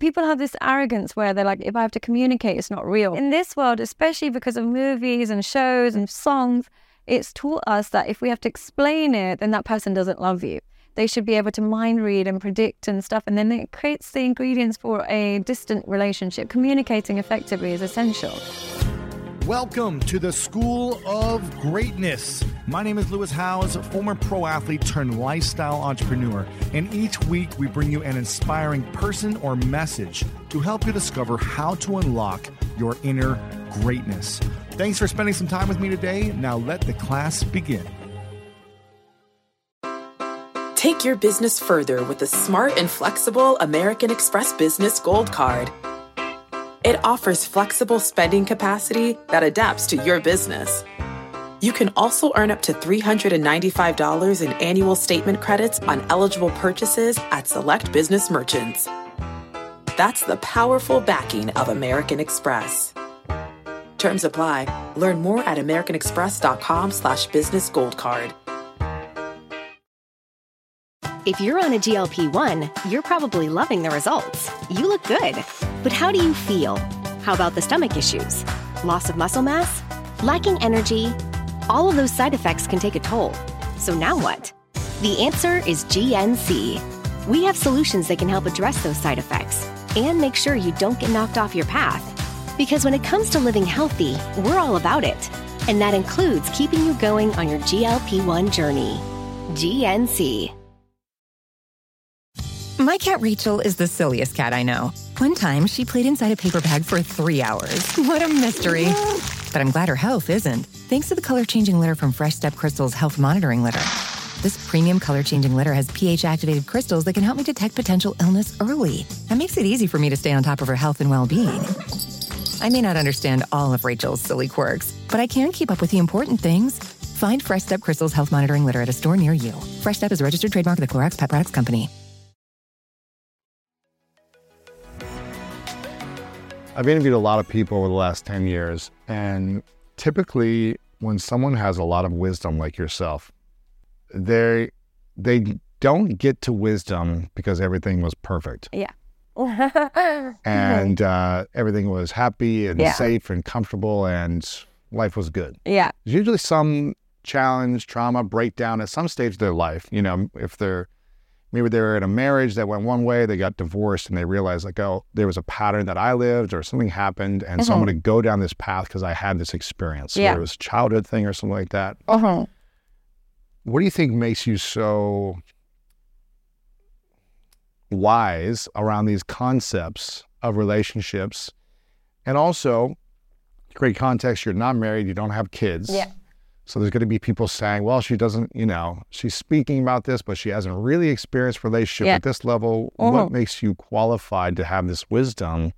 people have this arrogance where they're like, if I have to communicate, it's not real. In this world, especially because of movies and shows and songs, it's taught us that if we have to explain it, then that person doesn't love you. They should be able to mind read and predict and stuff. And then it creates the ingredients for a distant relationship. Communicating effectively is essential. Welcome to the School of Greatness. My name is Lewis Howes, former pro athlete turned lifestyle entrepreneur. And each week we bring you an inspiring person or message to help you discover how to unlock your inner greatness. Thanks for spending some time with me today. Now let the class begin. Take your business further with the smart and flexible American Express Business Gold Card. It offers flexible spending capacity that adapts to your business. You can also earn up to $395 in annual statement credits on eligible purchases at select business merchants. That's the powerful backing of American Express. Terms apply. Learn more at americanexpress.com/business gold card. If you're on a GLP-1, you're probably loving the results. You look good. But how do you feel? How about the stomach issues? Loss of muscle mass? Lacking energy? All of those side effects can take a toll. So now what? The answer is GNC. We have solutions that can help address those side effects and make sure you don't get knocked off your path. Because when it comes to living healthy, we're all about it. And that includes keeping you going on your GLP-1 journey. GNC. My cat Rachel is the silliest cat I know. One time, she played inside a paper bag for 3 hours. What a mystery. But I'm glad her health isn't, thanks to the color-changing litter from Fresh Step Crystal's Health Monitoring Litter. This premium color-changing litter has pH-activated crystals that can help me detect potential illness early. That makes it easy for me to stay on top of her health and well-being. I may not understand all of Rachel's silly quirks, but I can keep up with the important things. Find Fresh Step Crystal's Health Monitoring Litter at a store near you. Fresh Step is a registered trademark of the Clorox Pet Products Company. I've interviewed a lot of people over the last 10 years, and typically when someone has a lot of wisdom like yourself, they don't get to wisdom because everything was perfect. Yeah. And everything was happy and safe and comfortable and life was good. Yeah. There's usually some challenge, trauma, breakdown at some stage of their life. You know, if maybe they're in a marriage that went one way, they got divorced, and they realized, like, oh, there was a pattern that I lived or something happened, and so I'm going to go down this path because I had this experience. Whether it was a childhood thing or something like that. What do you think makes you so wise around these concepts of relationships? And also, great context, you're not married, you don't have kids. Yeah. So there's going to be people saying, well, she doesn't, she's speaking about this, but she hasn't really experienced relationship at this level. What makes you qualified to have this wisdom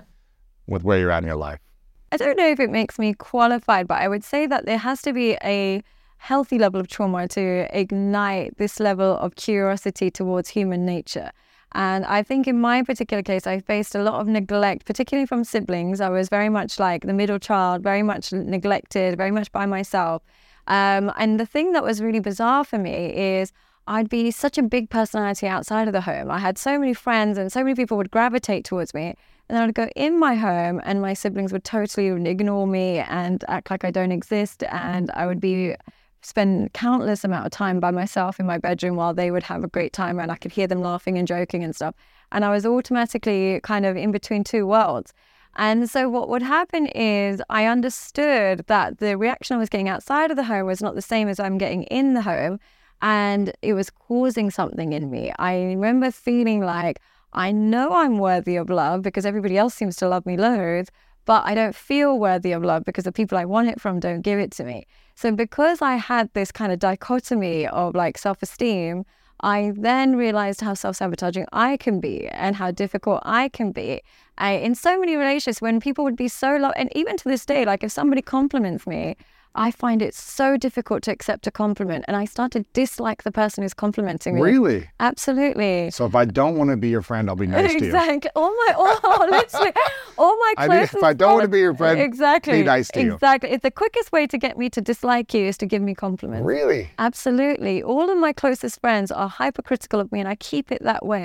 with where you're at in your life? I don't know if it makes me qualified, but I would say that there has to be a healthy level of trauma to ignite this level of curiosity towards human nature. And I think in my particular case, I faced a lot of neglect, particularly from siblings. I was very much like the middle child, very much neglected, very much by myself. And the thing that was really bizarre for me is I'd be such a big personality outside of the home. I had so many friends and so many people would gravitate towards me. And I would go in my home and my siblings would totally ignore me and act like I don't exist. And I would spend countless amount of time by myself in my bedroom while they would have a great time, and I could hear them laughing and joking and stuff. And I was automatically kind of in between two worlds. And so what would happen is I understood that the reaction I was getting outside of the home was not the same as I'm getting in the home, and it was causing something in me. I remember feeling like, I know I'm worthy of love because everybody else seems to love me loads, but I don't feel worthy of love because the people I want it from don't give it to me. So because I had this kind of dichotomy of like self-esteem, I then realized how self-sabotaging I can be and how difficult I can be. In so many relationships, when people would be so low, and even to this day, like if somebody compliments me, I find it so difficult to accept a compliment, and I start to dislike the person who's complimenting me. Really? Absolutely. So if I don't want to be your friend, I'll be nice to you. Exactly. Literally, all my closest if I don't want to be your friend, exactly, be nice to you. Exactly. It's the quickest way to get me to dislike you is to give me compliments. Really? Absolutely. All of my closest friends are hypercritical of me, and I keep it that way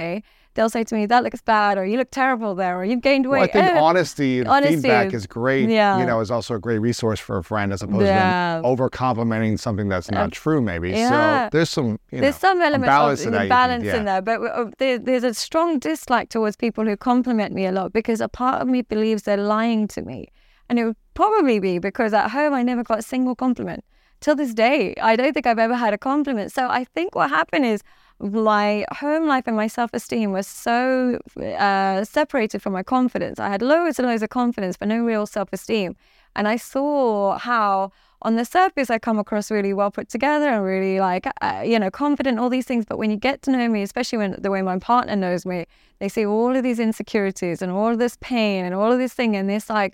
they'll say to me, that looks bad, or you look terrible there, or you've gained weight. Well, I think honesty and feedback is great. Yeah. You know, is also a great resource for a friend as opposed to over complimenting something that's not true, maybe. Yeah. So there's some, there's some element balance of balance in there, but there's a strong dislike towards people who compliment me a lot, because a part of me believes they're lying to me. And it would probably be because at home I never got a single compliment. Till this day, I don't think I've ever had a compliment. So I think what happened is my home life and my self-esteem was so separated from my confidence. I had loads and loads of confidence, but no real self-esteem. And I saw how on the surface I come across really well put together and really confident, all these things. But when you get to know me, especially when the way my partner knows me, they see all of these insecurities and all of this pain and all of this thing. And it's like,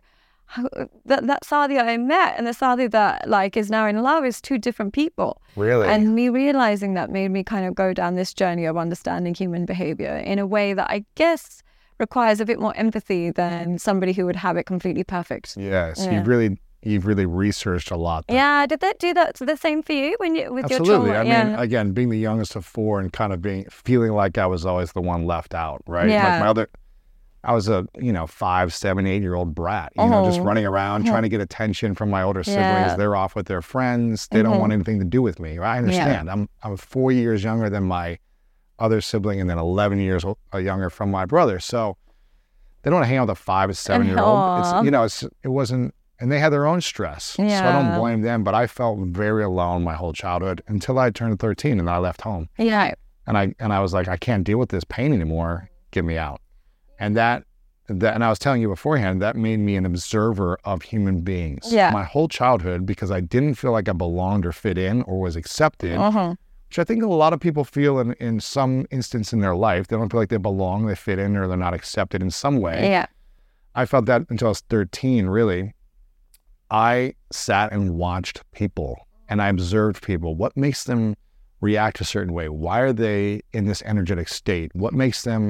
that Sadia I met and the Sadia that is now in love is two different people. Really? And me realizing that made me kind of go down this journey of understanding human behavior in a way that I guess requires a bit more empathy than somebody who would have it completely perfect. Yes, yeah. You've really researched a lot. Yeah, did that do that the same for you with Absolutely. your trauma? I mean, again, being the youngest of four and kind of feeling like I was always the one left out, right? Yeah. Like I was a 5, 7, 8-year-old brat, just running around trying to get attention from my older siblings. Yeah. They're off with their friends. They don't want anything to do with me. Right? I understand. Yeah. I'm 4 years younger than my other sibling, and then 11 years younger from my brother. So they don't want to hang out with a 5 or 7-year-old. It wasn't, and they had their own stress. Yeah. So I don't blame them. But I felt very alone my whole childhood until I turned 13 and I left home. Yeah. And I was like, I can't deal with this pain anymore. Get me out. And and I was telling you beforehand, that made me an observer of human beings. Yeah. My whole childhood, because I didn't feel like I belonged or fit in or was accepted, which I think a lot of people feel in some instance in their life. They don't feel like they belong, they fit in, or they're not accepted in some way. Yeah. I felt that until I was 13, really. I sat and watched people and I observed people. What makes them react a certain way? Why are they in this energetic state? What makes them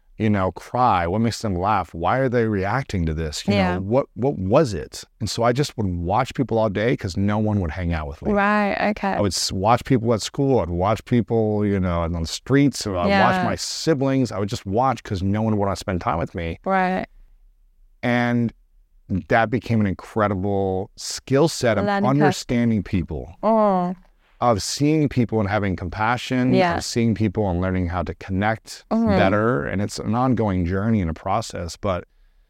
cry? What makes them laugh? Why are they reacting to this? You know, what was it? And so I just would watch people all day because no one would hang out with me. Right, okay. I would watch people at school. I'd watch people, on the streets. I'd watch my siblings. I would just watch because no one would want to spend time with me. Right. And that became an incredible skill set of understanding people. Of seeing people and having compassion, of seeing people and learning how to connect better. And it's an ongoing journey and a process. But,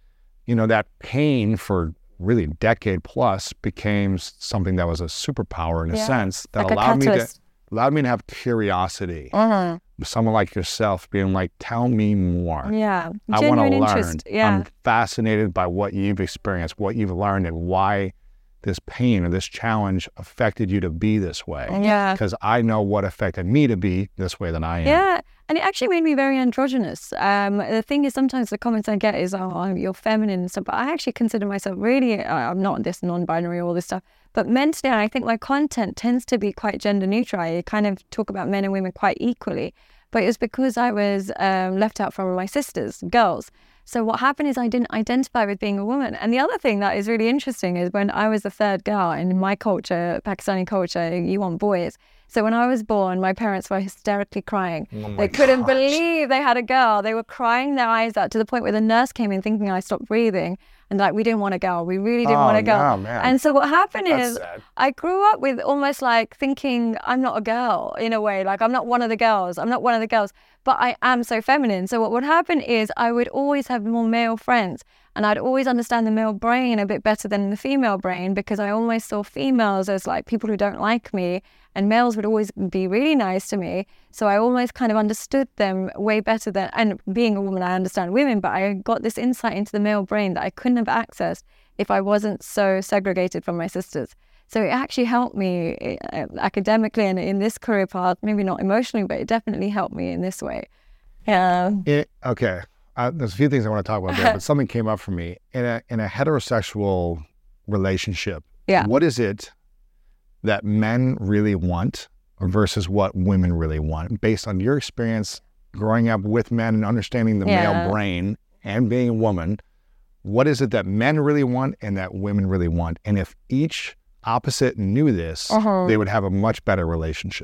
that pain for really a decade plus became something that was a superpower in a sense that like allowed me to have curiosity. Someone like yourself being like, tell me more. Yeah. I want to learn. Interest. Yeah. I'm fascinated by what you've experienced, what you've learned, and why this pain or this challenge affected you to be this way. Yeah. Because I know what affected me to be this way than I am. Yeah. And it actually made me very androgynous. The thing is, sometimes the comments I get is, oh, you're feminine and stuff. But I actually consider myself really, I'm not this non-binary, all this stuff. But mentally, I think my content tends to be quite gender neutral. I kind of talk about men and women quite equally. But it was because I was left out from my sisters, girls. So what happened is I didn't identify with being a woman. And the other thing that is really interesting is when I was the third girl in my culture, Pakistani culture, you want boys. So when I was born, my parents were hysterically crying. They couldn't believe they had a girl. They were crying their eyes out to the point where the nurse came in thinking I stopped breathing. And we didn't want a girl. We really didn't want a girl. No, man. And so what happened That's is sad. I grew up with almost thinking I'm not a girl in a way. I'm not one of the girls. I'm not one of the girls. But I am so feminine. So what would happen is I would always have more male friends. And I'd always understand the male brain a bit better than the female brain because I always saw females as people who don't like me, and males would always be really nice to me. So I almost kind of understood them way better than, and being a woman, I understand women, but I got this insight into the male brain that I couldn't have accessed if I wasn't so segregated from my sisters. So it actually helped me academically and in this career path, maybe not emotionally, but it definitely helped me in this way. Yeah. Okay. There's a few things I want to talk about there, but something came up for me. In a heterosexual relationship, what is it that men really want versus what women really want? Based on your experience growing up with men and understanding the male brain and being a woman, what is it that men really want and that women really want? And if each opposite knew this, they would have a much better relationship.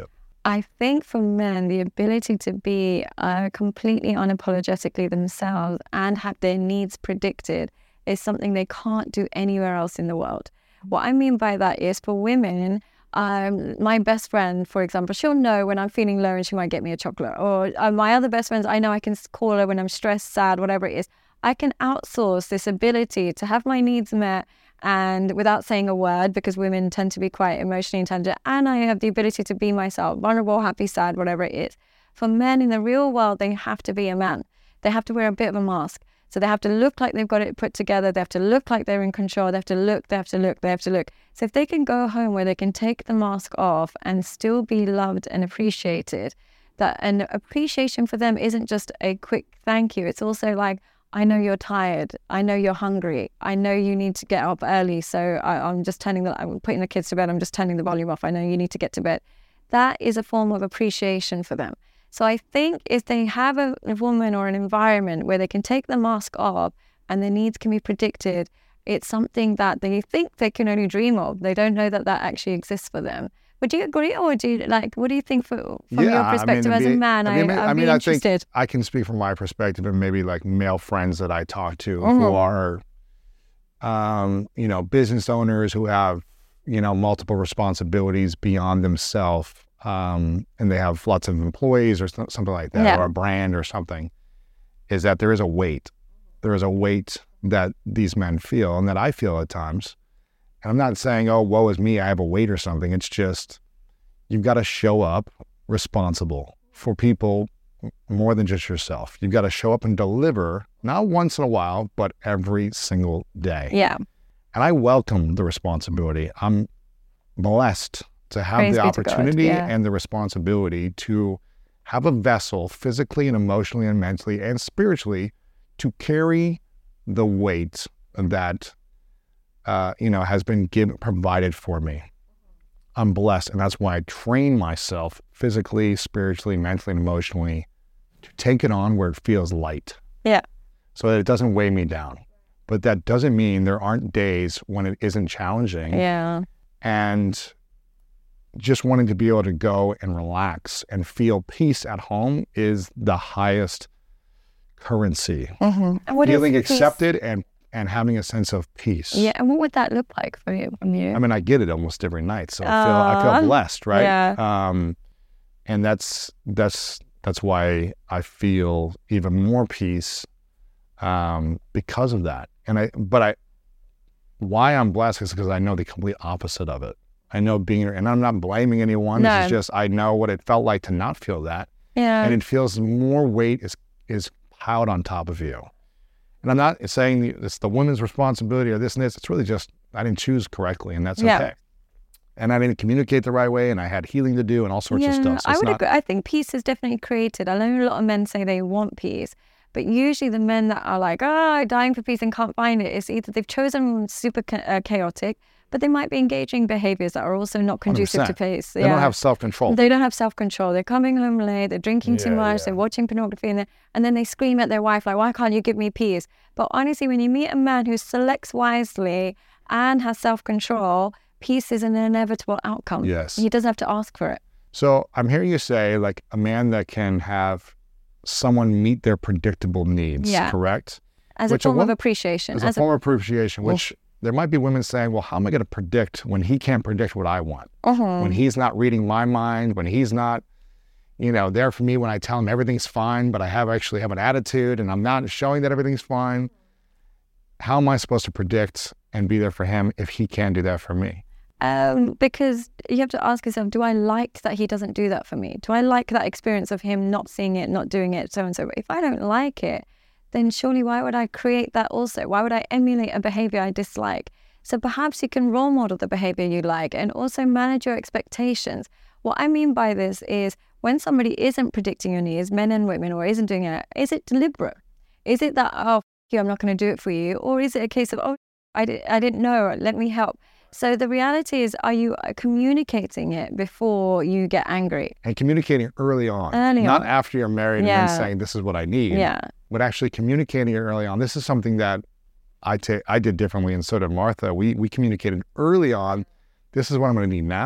I think for men, the ability to be completely unapologetically themselves and have their needs predicted is something they can't do anywhere else in the world. What I mean by that is for women, my best friend, for example, she'll know when I'm feeling low and she might get me a chocolate. Or my other best friends, I know I can call her when I'm stressed, sad, whatever it is. I can outsource this ability to have my needs met and without saying a word, because women tend to be quite emotionally intelligent, and I have the ability to be myself, vulnerable, happy, sad, whatever it is. For men in the real world, they have to be a man. They have to wear a bit of a mask. So they have to look like they've got it put together. They have to look like they're in control. They have to look. So if they can go home where they can take the mask off and still be loved and appreciated, that an appreciation for them isn't just a quick thank you. It's also like, I know you're tired. I know you're hungry. I know you need to get up early. So I'm putting the kids to bed. I'm just turning the volume off. I know you need to get to bed. That is a form of appreciation for them. So I think if they have a woman or an environment where they can take the mask off and their needs can be predicted, it's something that they think they can only dream of. They don't know that that actually exists for them. Would you agree, or do you what do you think from your perspective as a man? I'm interested. Think I can speak from my perspective and maybe like male friends that I talk to who are, business owners who have, multiple responsibilities beyond themselves. And they have lots of employees or something like that, or a brand or something, is that there is a weight. There is a weight that these men feel and that I feel at times. And I'm not saying, oh, woe is me, I have a weight or something. It's just, you've got to show up responsible for people more than just yourself. You've got to show up and deliver, not once in a while, but every single day. Yeah. And I welcome the responsibility. I'm blessed to have the opportunity and the responsibility to have a vessel physically and emotionally and mentally and spiritually to carry the weight that has been provided for me. I'm blessed, and that's why I train myself physically, spiritually, mentally, and emotionally to take it on where it feels light. Yeah. So that it doesn't weigh me down. But that doesn't mean there aren't days when it isn't challenging. Yeah. And just wanting to be able to go and relax and feel peace at home is the highest currency. Mm-hmm. And feeling accepted and having a sense of peace. Yeah, and what would that look like for you? From you? I mean, I get it almost every night, so I feel blessed, right? Yeah. And that's why I feel even more peace because of that. Why I'm blessed is because I know the complete opposite of it. I know and I'm not blaming anyone. No. This is just, I know what it felt like to not feel that. Yeah. And it feels more weight is piled on top of you. And I'm not saying it's the woman's responsibility or this and this. It's really just, I didn't choose correctly, and that's okay. And I didn't communicate the right way, and I had healing to do and all sorts of stuff. So I would agree. I think peace is definitely created. I know a lot of men say they want peace, but usually the men that are like, dying for peace and can't find it, it's either they've chosen super chaotic, but they might be engaging behaviors that are also not conducive 100%. to peace. They don't have self-control. They don't have self-control. They're coming home late, they're drinking too much, they're watching pornography, and then they scream at their wife like, why can't you give me peace? But honestly, when you meet a man who selects wisely and has self-control, peace is an inevitable outcome. Yes. He doesn't have to ask for it. So I'm hearing you say like a man that can have someone meet their predictable needs, correct? As a form of appreciation. As a form of appreciation, which there might be women saying, well, how am I going to predict when he can't predict what I want? When he's not reading my mind, when he's not, there for me when I tell him everything's fine, but I actually have an attitude and I'm not showing that everything's fine. How am I supposed to predict and be there for him if he can't do that for me? Because you have to ask yourself, do I like that he doesn't do that for me? Do I like that experience of him not seeing it, not doing it, so and so? But if I don't like it, then surely why would I create that also? Why would I emulate a behavior I dislike? So perhaps you can role model the behavior you like and also manage your expectations. What I mean by this is when somebody isn't predicting your needs, men and women, or isn't doing it, is it deliberate? Is it that, oh, I'm not going to do it for you? Or is it a case of, oh, I didn't know, let me help? So the reality is, are you communicating it before you get angry? And communicating early on. Not after you're married and then saying, this is what I need. Yeah. But actually communicating it early on. This is something that I did differently, and so did Martha. We communicated early on, this is what I'm going to need now,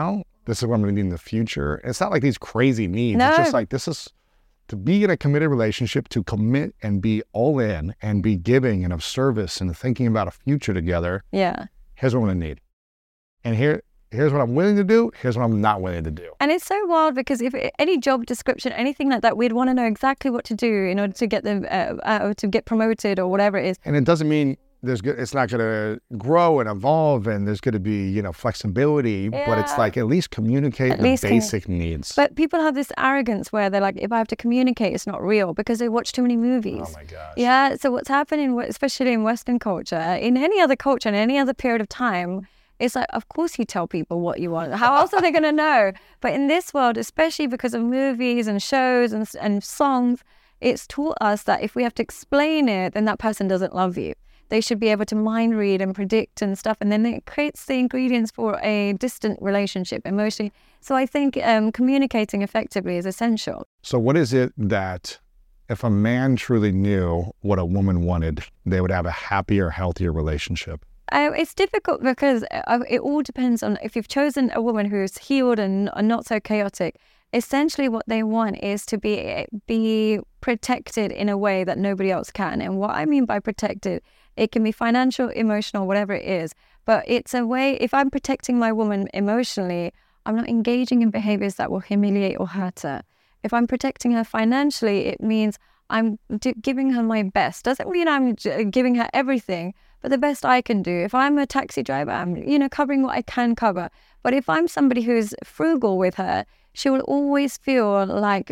this is what I'm going to need in the future. It's not like these crazy needs. No. It's just like, this is to be in a committed relationship, to commit and be all in and be giving and of service and thinking about a future together. Yeah. Here's what I'm going to need. And here's what I'm willing to do. Here's what I'm not willing to do. And it's so wild because if any job description, anything like that, we'd want to know exactly what to do in order to get them to get promoted or whatever it is. And it doesn't mean it's not going to grow and evolve, and there's going to be, flexibility, but it's like, at least communicate the basic needs. But people have this arrogance where they're like, if I have to communicate, it's not real because they watch too many movies. Oh my gosh. Yeah. So what's happening, especially in Western culture, in any other culture, in any other period of time, it's like, of course you tell people what you want. How else are they going to know? But in this world, especially because of movies and shows and songs, it's taught us that if we have to explain it, then that person doesn't love you. They should be able to mind read and predict and stuff. And then it creates the ingredients for a distant relationship emotionally. So I think communicating effectively is essential. So what is it that if a man truly knew what a woman wanted, they would have a happier, healthier relationship? It's difficult because it all depends on if you've chosen a woman who's healed and not so chaotic. Essentially what they want is to be protected in a way that nobody else can. And what I mean by protected, it can be financial, emotional, whatever it is. But it's a way, if I'm protecting my woman emotionally, I'm not engaging in behaviors that will humiliate or hurt her. If I'm protecting her financially, it means I'm giving her my best. Doesn't mean I'm giving her everything, but the best I can do. If I'm a taxi driver, I'm, covering what I can cover. But if I'm somebody who's frugal with her, she will always feel like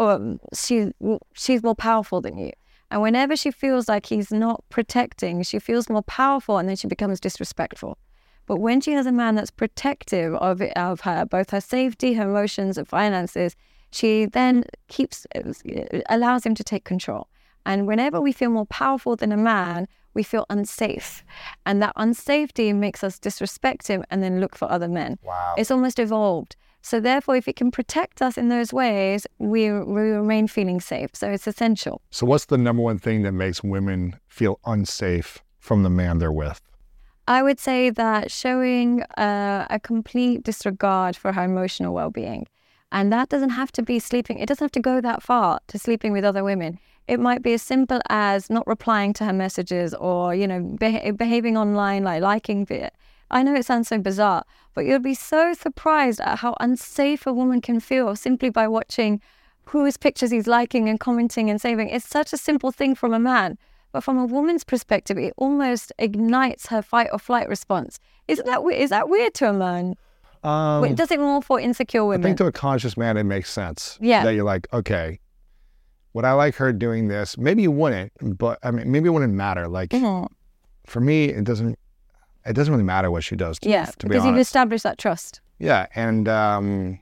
she's more powerful than you. And whenever she feels like he's not protecting, she feels more powerful, and then she becomes disrespectful. But when she has a man that's protective of her, both her safety, her emotions, and finances, she then allows him to take control. And whenever we feel more powerful than a man, we feel unsafe. And that unsafety makes us disrespect him and then look for other men. Wow. It's almost evolved. So therefore, if it can protect us in those ways, we remain feeling safe. So it's essential. So what's the number one thing that makes women feel unsafe from the man they're with? I would say that showing a complete disregard for her emotional well-being. And that doesn't have to be sleeping. It doesn't have to go that far to sleeping with other women. It might be as simple as not replying to her messages or, behaving online, like liking it. I know it sounds so bizarre, but you'll be so surprised at how unsafe a woman can feel simply by watching whose pictures he's liking and commenting and saving. It's such a simple thing from a man. But from a woman's perspective, it almost ignites her fight or flight response. Is that weird to a man? Does it more for insecure women? I think to a conscious man, it makes sense. Yeah. That you're like, okay, would I like her doing this? Maybe you wouldn't, but maybe it wouldn't matter. Like, for me, it doesn't really matter what she does. To be honest. Because you've established that trust. Yeah, and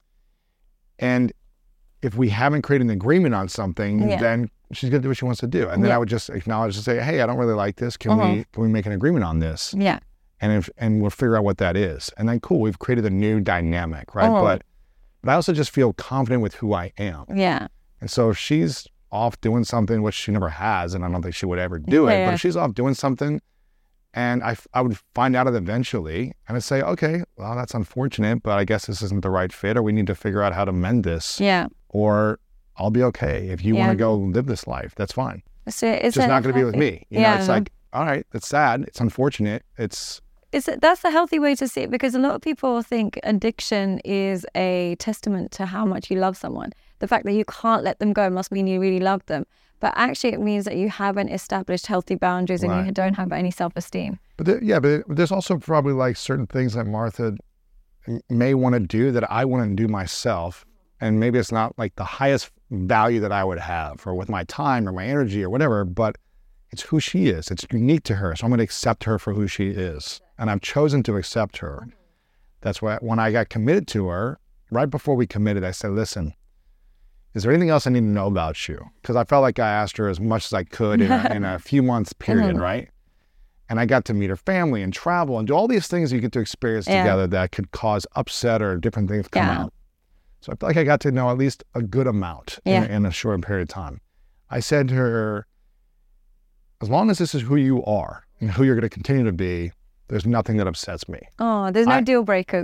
if we haven't created an agreement on something, then she's gonna do what she wants to do, and then I would just acknowledge and say, hey, I don't really like this. Can we make an agreement on this? Yeah. And we'll figure out what that is, and then cool, we've created a new dynamic, right? But I also just feel confident with who I am. Yeah. And so if she's off doing something, which she never has, and I don't think she would ever do it, but if she's off doing something, and I would find out it eventually, and I'd say, okay, well, that's unfortunate, but I guess this isn't the right fit, or we need to figure out how to mend this. Yeah. Or I'll be okay. If you want to go live this life, that's fine. So it's just not going to be with me. You know, it's like, all right, it's sad, it's unfortunate, that's the healthy way to see it, because a lot of people think addiction is a testament to how much you love someone. The fact that you can't let them go must mean you really love them. But actually it means that you haven't established healthy boundaries and you don't have any self-esteem. But there's also probably like certain things that Martha may want to do that I wouldn't do myself. And maybe it's not like the highest value that I would have, or with my time or my energy or whatever, but it's who she is. It's unique to her. So I'm going to accept her for who she is. And I've chosen to accept her. That's why when I got committed to her, right before we committed, I said, listen, is there anything else I need to know about you? Because I felt like I asked her as much as I could in a few months period, right? And I got to meet her family and travel and do all these things you get to experience together that could cause upset or different things come out. So I feel like I got to know at least a good amount in a short period of time. I said to her, as long as this is who you are and who you're going to continue to be, there's nothing that upsets me. Oh, there's no deal breakers.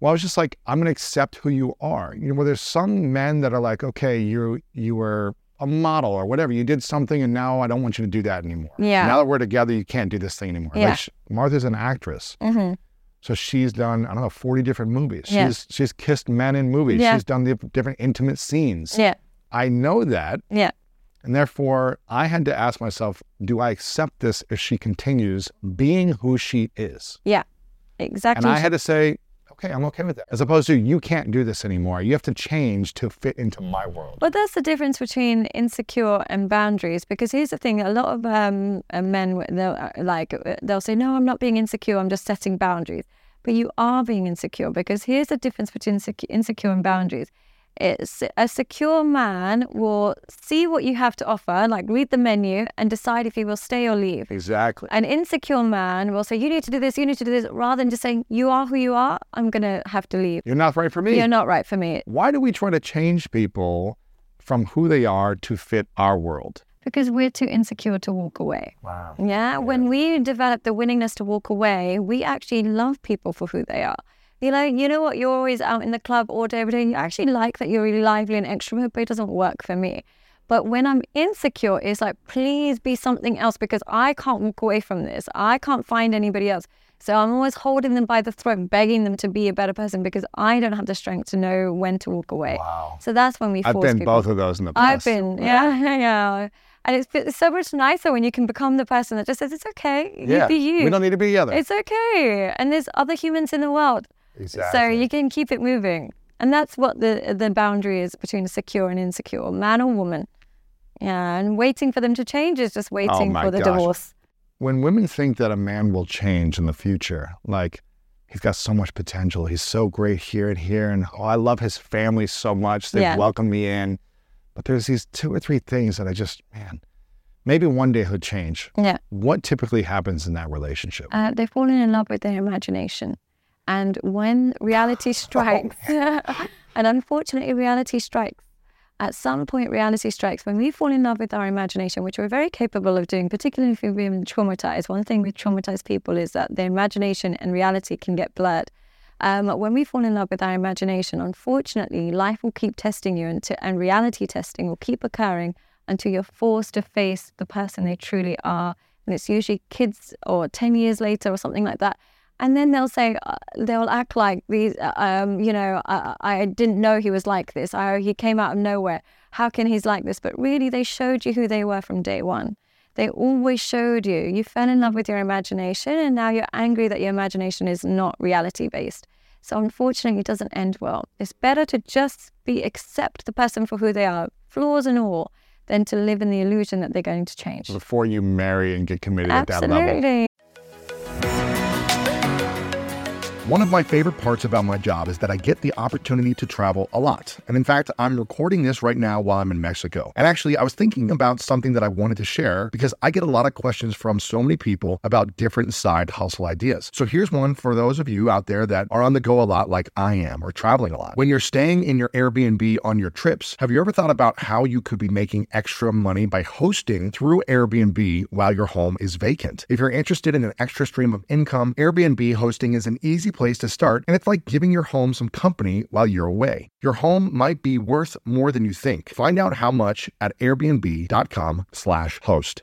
Well, I was just like, I'm going to accept who you are. You know, where there's some men that are like, okay, you were a model or whatever. You did something and now I don't want you to do that anymore. Yeah. Now that we're together, you can't do this thing anymore. Yeah. Like Martha's an actress. Mm-hmm. So she's done, I don't know, 40 different movies. Yeah. She's kissed men in movies. Yeah. She's done the different intimate scenes. Yeah. I know that. Yeah. And therefore, I had to ask myself, do I accept this if she continues being who she is? Yeah. Exactly. And I had to say, okay, I'm okay with that. As opposed to, you can't do this anymore. You have to change to fit into my world. But that's the difference between insecure and boundaries. Because here's the thing: a lot of men, they'll say, "No, I'm not being insecure. I'm just setting boundaries." But you are being insecure, because here's the difference between insecure and boundaries. It's a secure man will see what you have to offer, like read the menu and decide if he will stay or leave. Exactly. An insecure man will say, you need to do this, you need to do this, rather than just saying, you are who you are, I'm going to have to leave. You're not right for me. You're not right for me. Why do we try to change people from who they are to fit our world? Because we're too insecure to walk away. Wow. Yeah. When we develop the willingness to walk away, we actually love people for who they are. You know what? You're always out in the club all day, every day. You actually like that you're really lively and extrovert, but it doesn't work for me. But when I'm insecure, it's like, please be something else, because I can't walk away from this. I can't find anybody else. So I'm always holding them by the throat, begging them to be a better person, because I don't have the strength to know when to walk away. Wow. So that's when we force people. I've been both of those in the past. I've been, yeah. And it's so much nicer when you can become the person that just says, it's okay, you be you. We don't need to be together. It's okay. And there's other humans in the world. Exactly. So you can keep it moving. And that's what the boundary is between a secure and insecure, man or woman. Yeah, and waiting for them to change is just waiting for the divorce. When women think that a man will change in the future, like, he's got so much potential, he's so great here and here, and I love his family so much, they've welcomed me in. But there's these 2 or 3 things that I just, maybe one day he'll change. Yeah. What typically happens in that relationship? They've fallen in love with their imagination. And when reality strikes, and unfortunately reality strikes, at some point reality strikes, when we fall in love with our imagination, which we're very capable of doing, particularly if we've been traumatized. One thing with traumatized people is that their imagination and reality can get blurred. When we fall in love with our imagination, unfortunately, life will keep testing you, and reality testing will keep occurring until you're forced to face the person they truly are. And it's usually kids or 10 years later or something like that. And then they'll say, they'll act like these, I didn't know he was like this. He came out of nowhere. How can he's like this? But really, they showed you who they were from day one. They always showed you. You fell in love with your imagination, and now you're angry that your imagination is not reality-based. So unfortunately, it doesn't end well. It's better to just accept the person for who they are, flaws and all, than to live in the illusion that they're going to change. Before you marry and get committed at that level. Absolutely. One of my favorite parts about my job is that I get the opportunity to travel a lot. And in fact, I'm recording this right now while I'm in Mexico. And actually, I was thinking about something that I wanted to share because I get a lot of questions from so many people about different side hustle ideas. So here's one for those of you out there that are on the go a lot like I am, or traveling a lot. When you're staying in your Airbnb on your trips, have you ever thought about how you could be making extra money by hosting through Airbnb while your home is vacant? If you're interested in an extra stream of income, Airbnb hosting is an easy place to start, and it's like giving your home some company while you're away. Your home might be worth more than you think. Find out how much at airbnb.com/host.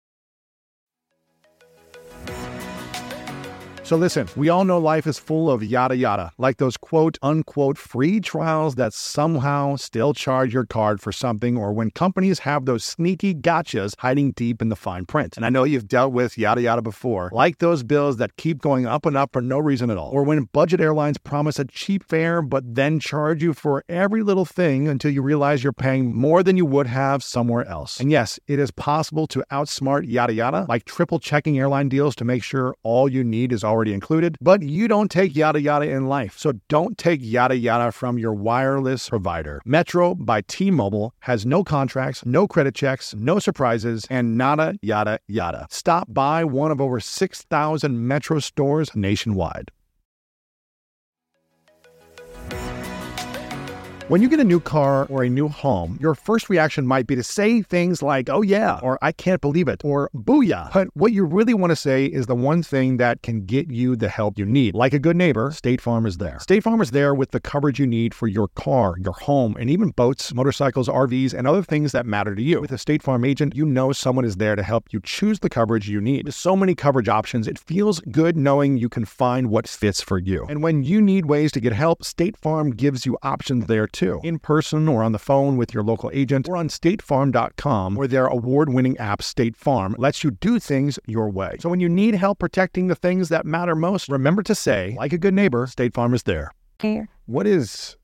So listen, we all know life is full of yada yada, like those quote unquote free trials that somehow still charge your card for something, or when companies have those sneaky gotchas hiding deep in the fine print. And I know you've dealt with yada yada before, like those bills that keep going up and up for no reason at all, or when budget airlines promise a cheap fare but then charge you for every little thing until you realize you're paying more than you would have somewhere else. And yes, it is possible to outsmart yada yada, like triple checking airline deals to make sure all you need is already included, but you don't take yada yada in life. So don't take yada yada from your wireless provider. Metro by T-Mobile has no contracts, no credit checks, no surprises, and nada yada yada. Stop by one of over 6,000 Metro stores nationwide. When you get a new car or a new home, your first reaction might be to say things like, oh yeah, or I can't believe it, or booyah. But what you really want to say is the one thing that can get you the help you need. Like a good neighbor, State Farm is there. State Farm is there with the coverage you need for your car, your home, and even boats, motorcycles, RVs, and other things that matter to you. With a State Farm agent, you know someone is there to help you choose the coverage you need. With so many coverage options, it feels good knowing you can find what fits for you. And when you need ways to get help, State Farm gives you options there too. In person or on the phone with your local agent or on statefarm.com, where their award-winning app State Farm lets you do things your way. So when you need help protecting the things that matter most, remember to say, like a good neighbor, State Farm is there. What is,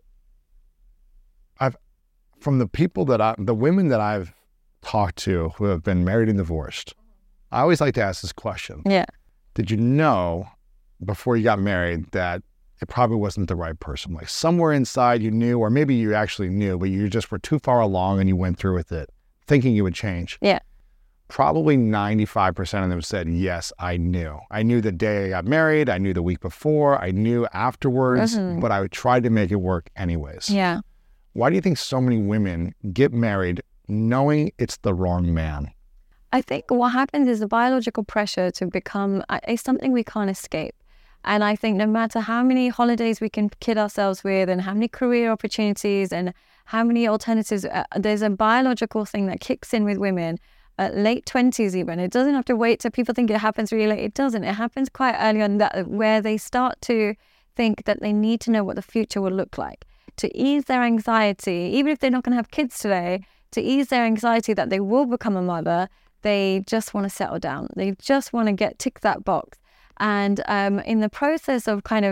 from the women that I've talked to who have been married and divorced, I always like to ask this question. Yeah. Did you know before you got married that it probably wasn't the right person? Like somewhere inside you knew, or maybe you actually knew, but you just were too far along and you went through with it, thinking you would change. Yeah. Probably 95% of them said, yes, I knew. I knew the day I got married. I knew the week before. I knew afterwards, but I tried to make it work anyways. Yeah. Why do you think so many women get married knowing it's the wrong man? I think what happens is the biological pressure to become is something we can't escape. And I think no matter how many holidays we can kid ourselves with and how many career opportunities and how many alternatives, there's a biological thing that kicks in with women at late 20s even. It doesn't have to wait till people think it happens really late. It doesn't. It happens quite early on, that where they start to think that they need to know what the future will look like. To ease their anxiety, even if they're not going to have kids today, to ease their anxiety that they will become a mother, they just want to settle down. They just want to tick that box. And in the process of kind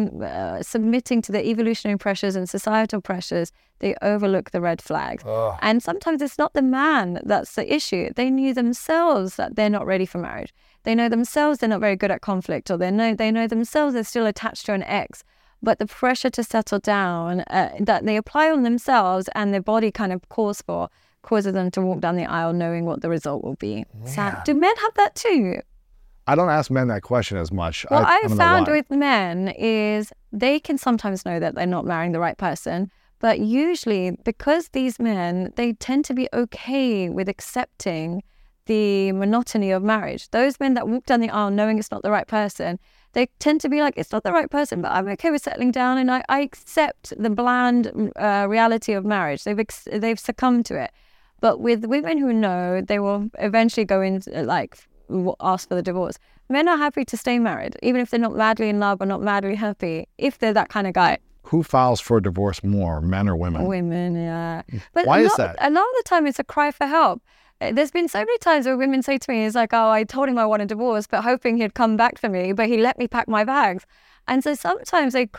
of submitting to the evolutionary pressures and societal pressures, they overlook the red flags. And sometimes it's not the man that's the issue. They knew themselves that they're not ready for marriage. They know themselves they're not very good at conflict, or they know themselves they're still attached to an ex. But the pressure to settle down that they apply on themselves and their body kind of causes them to walk down the aisle knowing what the result will be. So, do men have that too? I don't ask men that question as much. What I've found with men is they can sometimes know that they're not marrying the right person, but usually because these men, they tend to be okay with accepting the monotony of marriage. Those men that walk down the aisle knowing it's not the right person, they tend to be like, it's not the right person, but I'm okay with settling down and I accept the bland reality of marriage. They've succumbed to it. But with women who know, they will eventually go into ask for the divorce. Men are happy to stay married, even if they're not madly in love or not madly happy, if they're that kind of guy. Who files for divorce more, men or women? Women, yeah. But why is that? A lot of the time it's a cry for help. There's been so many times where women say to me, it's like, oh, I told him I want a divorce, but hoping he'd come back for me, but he let me pack my bags. And so sometimes they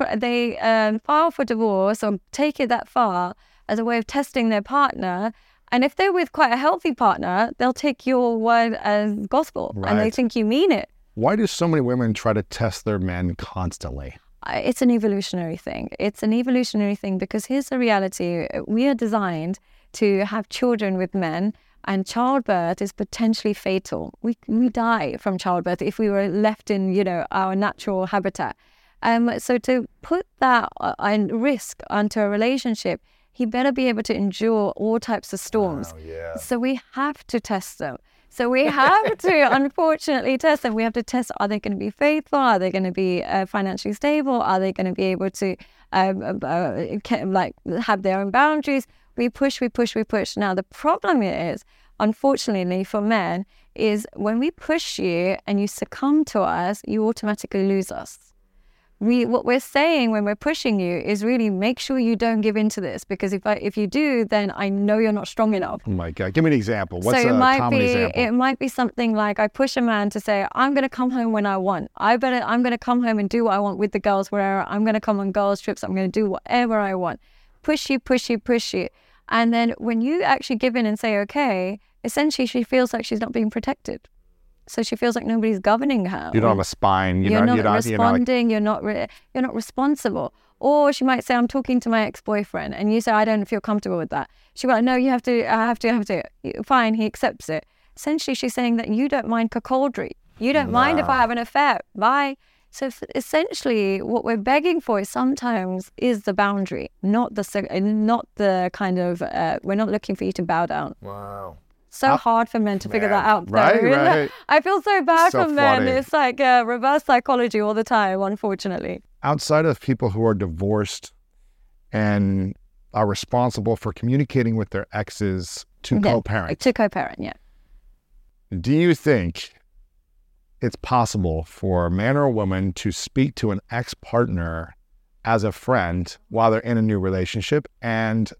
file for divorce or take it that far as a way of testing their partner. And if they're with quite a healthy partner, they'll take your word as gospel, and they think you mean it. Why do so many women try to test their men constantly? It's an evolutionary thing. It's an evolutionary thing because here's the reality. We are designed to have children with men, and childbirth is potentially fatal. We die from childbirth if we were left in, our natural habitat. So to put that risk onto a relationship, he better be able to endure all types of storms. So we have to test them. So we have to, unfortunately, test them. We have to test, are they going to be faithful? Are they going to be financially stable? Are they going to be able to have their own boundaries? We push. Now, the problem is, unfortunately for men, is when we push you and you succumb to us, you automatically lose us. What we're saying when we're pushing you is really make sure you don't give in to this, because if you do, then I know you're not strong enough. Oh my God, give me an example. What's a common example? It might be something like I push a man to say, I'm going to come home when I want. I'm going to come home and do what I want with the girls, wherever I'm going to come on girls' trips. I'm going to do whatever I want. Push you. And then when you actually give in and say, okay, essentially she feels like she's not being protected. So she feels like nobody's governing her. You don't have a spine. You're not responding. You're not responsible. Or she might say, "I'm talking to my ex-boyfriend," and you say, "I don't feel comfortable with that." She might, "No, you have to. I have to." Fine, he accepts it. Essentially, she's saying that you don't mind cuckoldry. You don't mind if I have an affair. Bye. So essentially, what we're begging for sometimes is the boundary, not the kind of, we're not looking for you to bow down. Wow. So hard for men to figure that out. Though. Right. I feel so bad So for men. funny. It's like reverse psychology all the time, unfortunately. Outside of people who are divorced and are responsible for communicating with their exes to co-parent, To co-parent, yeah. do you think it's possible for a man or a woman to speak to an ex-partner as a friend while they're in a new relationship and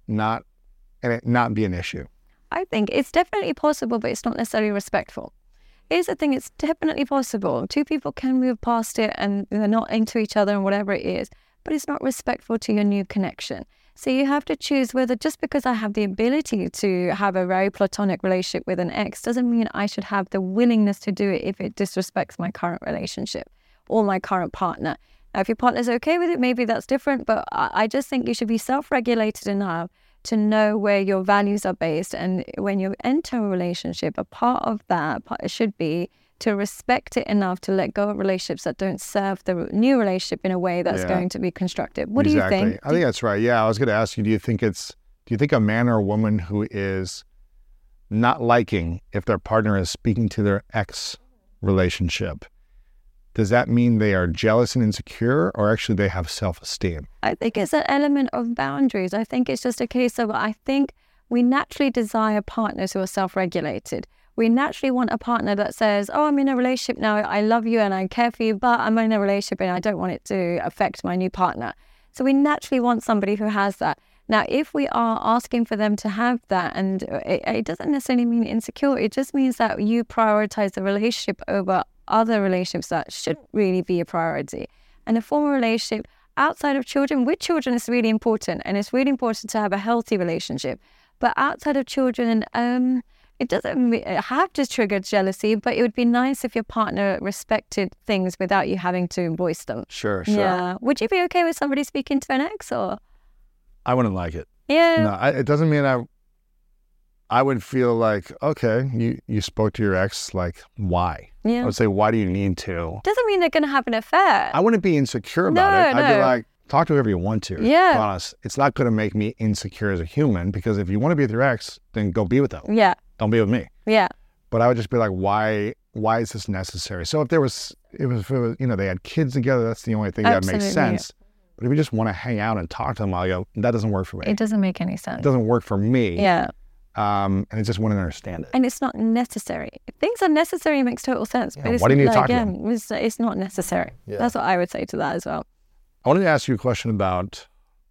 it not be an issue? I think it's definitely possible, but it's not necessarily respectful. Here's the thing, it's definitely possible. Two people can move past it and they're not into each other and whatever it is, but it's not respectful to your new connection. So you have to choose whether just because I have the ability to have a very platonic relationship with an ex doesn't mean I should have the willingness to do it if it disrespects my current relationship or my current partner. Now, if your partner's okay with it, maybe that's different, but I just think you should be self-regulated enough to know where your values are based. And when you enter a relationship, a part of that should be to respect it enough to let go of relationships that don't serve the new relationship in a way that's going to be constructive. What do you think? I think that's right. Yeah, I was going to ask you, do you think a man or a woman who is not liking if their partner is speaking to their ex relationship, does that mean they are jealous and insecure, or actually they have self-esteem? I think it's an element of boundaries. I think it's just a case of, I think we naturally desire partners who are self-regulated. We naturally want a partner that says, oh, I'm in a relationship now, I love you and I care for you, but I'm in a relationship and I don't want it to affect my new partner. So we naturally want somebody who has that. Now, if we are asking for them to have that, and it doesn't necessarily mean insecure, it just means that you prioritize the relationship over other relationships that shouldn't really be a priority. And a formal relationship outside of children, with children is really important, and it's really important to have a healthy relationship. But outside of children, it doesn't have to trigger jealousy, but it would be nice if your partner respected things without you having to voice them. Sure. Yeah. Would you be okay with somebody speaking to an ex, or? I wouldn't like it. Yeah. No, it doesn't mean I would feel like, okay, you spoke to your ex, like, why? Yeah. I would say, why do you need to? Doesn't mean they're going to have an affair. I wouldn't be insecure about it. I'd be No. like, talk to whoever you want to. Yeah. To be honest, it's not going to make me insecure as a human, because if you want to be with your ex, then go be with them. Yeah. Don't be with me. Yeah. But I would just be like, why is this necessary? So if it was, they had kids together, that's the only thing that makes Absolutely. sense. But if you just want to hang out and talk to them, I'll go, that doesn't work for me. It doesn't make any sense. It doesn't work for me. Yeah. And I just wouldn't understand it. And it's not necessary. If things are necessary, it makes total sense. Yeah, But it's, why do you need to talk to again, it's not necessary. Yeah. That's what I would say to that as well. I wanted to ask you a question about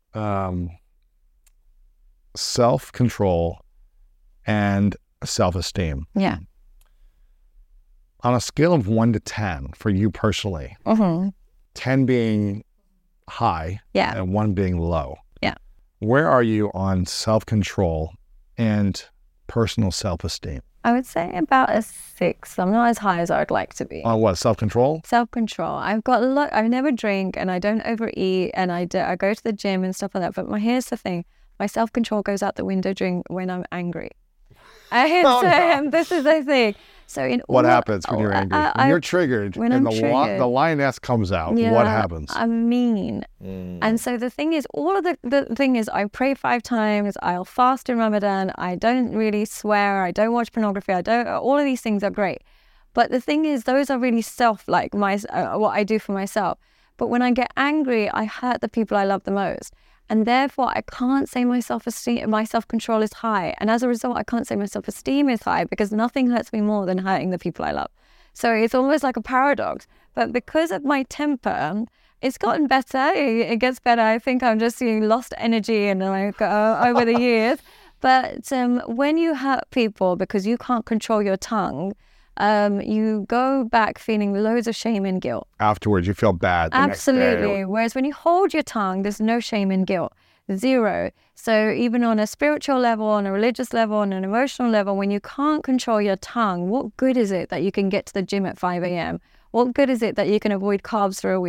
self-control and self-esteem. Yeah. On a scale of 1 to 10 for you personally, 10 being high Yeah. and 1 being low. Yeah. Where are you on self-control and personal self-esteem? I would say about a 6. I'm not as high as I would like to be. On what, self-control? Self-control. I've got a lot. I never drink and I don't overeat and I go to the gym and stuff like that. But here's the thing. My self-control goes out the window when I'm angry. And this is the thing. So What happens when you're angry? When you're triggered when and I'm the triggered. lioness comes out, Yeah, what happens? I'm mean. And so the thing is, all of the thing is, I pray 5 times, I'll fast in Ramadan, I don't really swear, I don't watch pornography, all of these things are great. But the thing is, those are really what I do for myself. But when I get angry, I hurt the people I love the most. And therefore, I can't say my self-control is high. And as a result, I can't say my self-esteem is high, because nothing hurts me more than hurting the people I love. So it's almost like a paradox. But because of my temper, it's gotten better. It gets better. I think I'm just lost energy and over the years. But when you hurt people because you can't control your tongue, you go back feeling loads of shame and guilt. Afterwards, you feel bad. The next day. Absolutely. Whereas when you hold your tongue, there's no shame and guilt. 0. So even on a spiritual level, on a religious level, on an emotional level, when you can't control your tongue, what good is it that you can get to the gym at 5 a.m.? What good is it that you can avoid carbs for a week?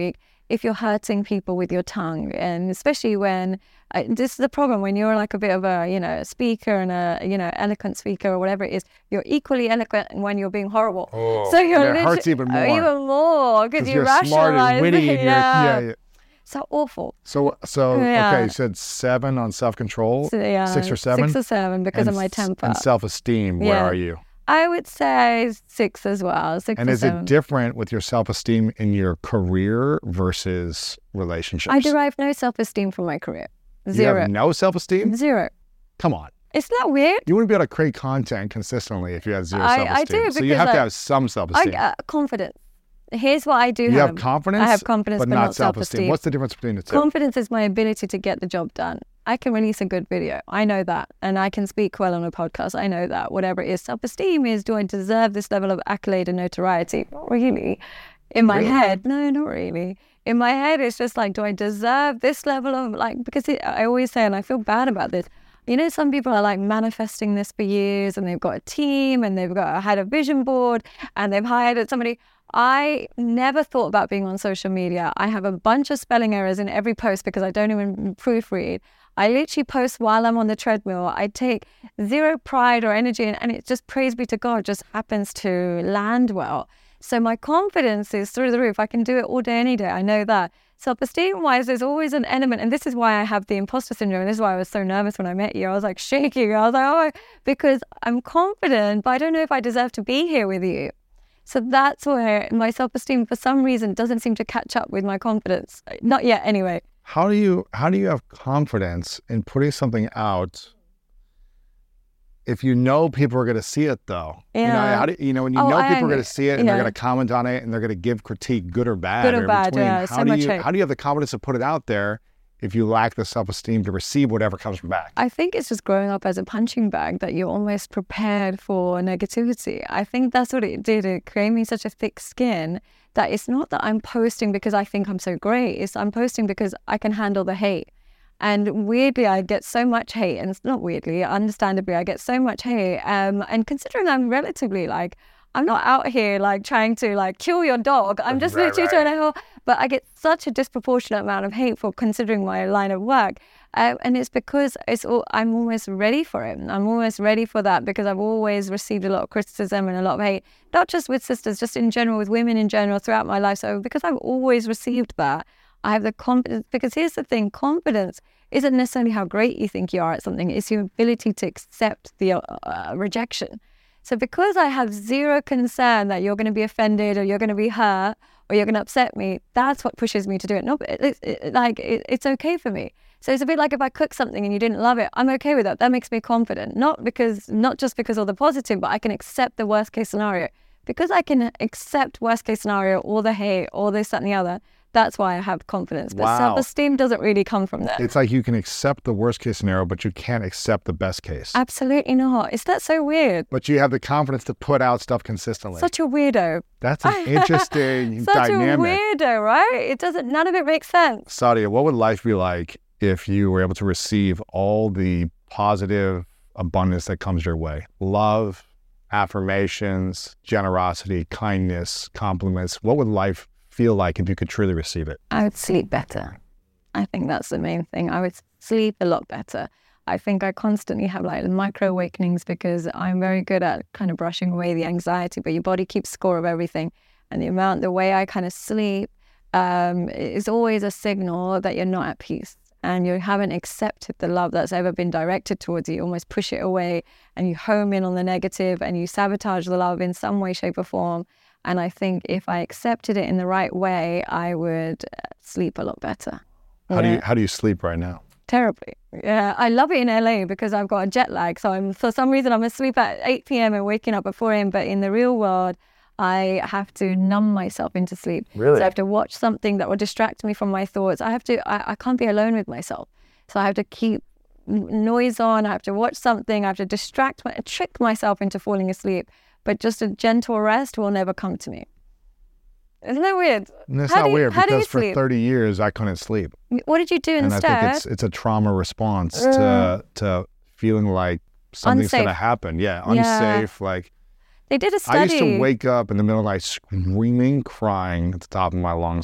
if you're hurting people with your tongue. And especially when, this is the problem, when you're like a bit of a, speaker and a, eloquent speaker or whatever it is, you're equally eloquent when you're being horrible. Oh, so you're it hurts even more. Even more, because you you're smart and rationalize witty. it. Yeah. So awful. So Yeah. okay, you said 7 on self-control, So, yeah, 6 or 7? 6 or 7 because of my temper. And self-esteem, where Yeah. are you? I would say 6 as well. 6 And or is 7. it different with your self-esteem in your career versus relationships? I derive no self-esteem from my career. You 0. have no self-esteem? 0. Come on. Isn't that weird? You wouldn't be able to create content consistently if you had 0 I self-esteem. do, So you have because to have some self-esteem. Confidence. Here's what I do You have confidence? I have confidence, but not self-esteem. What's the difference between the two? Confidence is my ability to get the job done. I can release a good video. I know that. And I can speak well on a podcast. I know that. Whatever it is. Self-esteem is, do I deserve this level of accolade and notoriety? Not really. In my head, no, not really. In my head, it's just like, do I deserve this level of, because I always say, and I feel bad about this, some people are like manifesting this for years, and they've got a team, and they've had a vision board, and they've hired somebody. I never thought about being on social media. I have a bunch of spelling errors in every post because I don't even proofread. I literally post while I'm on the treadmill. I take 0 pride or energy, and it just, praise be to God, just happens to land well. So my confidence is through the roof. I can do it all day, any day. I know that. Self-esteem wise, there's always an element, and this is why I have the imposter syndrome. And this is why I was so nervous when I met you. I was like shaking. I was like, because I'm confident, but I don't know if I deserve to be here with you. So that's where my self-esteem, for some reason, doesn't seem to catch up with my confidence. Not yet, anyway. How do you have confidence in putting something out if you know people are going to see it, though? Yeah. When you know people are going to see it and they're going to comment on it and they're going to give critique, good or bad. Good or bad, yeah. How do you have the confidence to put it out there if you lack the self-esteem to receive whatever comes back? I think it's just growing up as a punching bag that you're almost prepared for negativity. I think that's what it did. It created me such a thick skin that it's not that I'm posting because I think I'm so great. I'm posting because I can handle the hate. And weirdly, I get so much hate, and it's not weirdly, understandably, I get so much hate. And considering I'm relatively I'm not out here trying to kill your dog. I'm just literally trying to help. But I get such a disproportionate amount of hate for considering my line of work. And it's because I'm almost ready for it. I'm almost ready for that because I've always received a lot of criticism and a lot of hate, not just with sisters, just in general, with women in general throughout my life. So because I've always received that, I have the confidence, because here's the thing, confidence isn't necessarily how great you think you are at something. It's your ability to accept the rejection. So because I have 0 concern that you're going to be offended or you're going to be hurt or you're going to upset me, that's what pushes me to do it. No, it's okay for me. So it's a bit like if I cook something and you didn't love it, I'm okay with that. That makes me confident. Not just because of the positive, but I can accept the worst case scenario. Because I can accept worst case scenario, all the hate, all this, that, and the other. That's why I have confidence. But self-esteem doesn't really come from that. It's like you can accept the worst case scenario, but you can't accept the best case. Absolutely not. Is that so weird? But you have the confidence to put out stuff consistently. Such a weirdo. That's an interesting Such dynamic. Such a weirdo, right? None of it makes sense. Sadia, what would life be like if you were able to receive all the positive abundance that comes your way? Love, affirmations, generosity, kindness, compliments. What would life feel like if you could truly receive it? I would sleep better. I think that's the main thing. I would sleep a lot better. I think I constantly have micro awakenings because I'm very good at kind of brushing away the anxiety, but your body keeps score of everything. And the way I kind of sleep is always a signal that you're not at peace and you haven't accepted the love that's ever been directed towards you. You almost push it away and you home in on the negative and you sabotage the love in some way, shape or form. And I think if I accepted it in the right way, I would sleep a lot better. How do you sleep right now? Terribly. Yeah, I love it in LA because I've got a jet lag. So for some reason I'm asleep at 8 p.m. and waking up at 4 a.m. But in the real world, I have to numb myself into sleep. Really? So I have to watch something that will distract me from my thoughts. I can't be alone with myself. So I have to keep noise on. I have to watch something. I have to trick myself into falling asleep. But just a gentle rest will never come to me. Isn't that weird? It's not weird because for 30 years I couldn't sleep. What did you do instead? And I think it's a trauma response to feeling like something's going to happen. Yeah, unsafe. They did a study. I used to wake up in the middle of the night screaming, crying at the top of my lungs.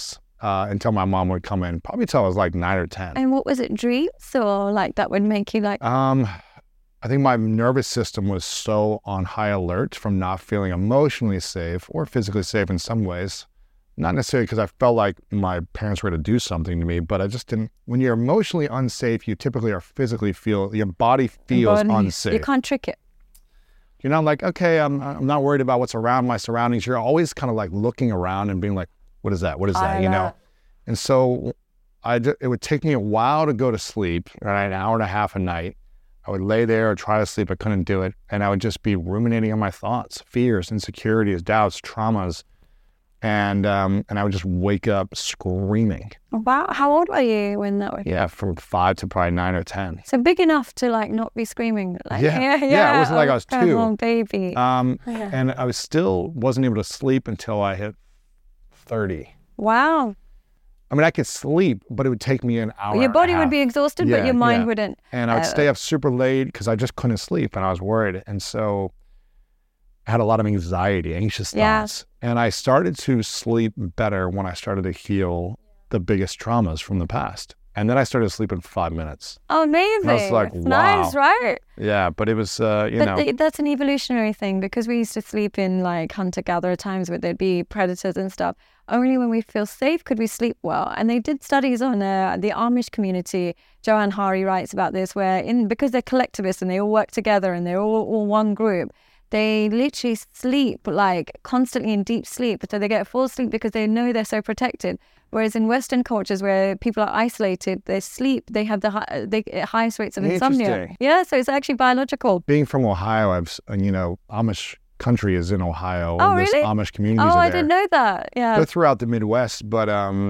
until my mom would come in, probably till I was like 9 or 10. And what was it, dreams or like that would make you like? I think my nervous system was so on high alert from not feeling emotionally safe or physically safe in some ways. Not necessarily because I felt like my parents were to do something to me, but I just didn't. When you're emotionally unsafe, you typically are physically your body feels unsafe. You can't trick it. You're not like, okay, I'm not worried about what's around my surroundings. You're always kind of like looking around and being like, what is that? What is that? You know? And so it would take me a while to go to sleep, right? An hour and a half a night. I would lay there or try to sleep. I couldn't do it. And I would just be ruminating on my thoughts, fears, insecurities, doubts, traumas. And I would just wake up screaming. Wow. How old were you when that was? Yeah, from 5 to probably 9 or 10. So big enough to like not be screaming. Like, yeah. It wasn't like I was 2. Come on, baby. And I wasn't able to sleep until I hit 30. Wow. I mean, I could sleep, but it would take me an hour. Your body and a half. would be exhausted, but your mind wouldn't. And I would stay up super late because I just couldn't sleep and I was worried. And so I had a lot of anxiety, anxious thoughts. And I started to sleep better when I started to heal the biggest traumas from the past. And then I started to sleep in 5 minutes. Oh, amazing. And I was like, wow. Nice, right? Yeah, but it was, That's an evolutionary thing because we used to sleep in like hunter-gatherer times where there'd be predators and stuff. Only when we feel safe could we sleep well. And they did studies on the Amish community. Joanne Hari writes about this where because they're collectivists and they all work together and they're all one group, they literally sleep like constantly in deep sleep. So they get full sleep because they know they're so protected. Whereas in Western cultures where people are isolated, they have the highest rates of insomnia. Yeah, so it's actually biological. Being from Ohio, Amish country is in Ohio. Oh, really? Amish communities are there. I didn't know that. Yeah. They're throughout the Midwest, but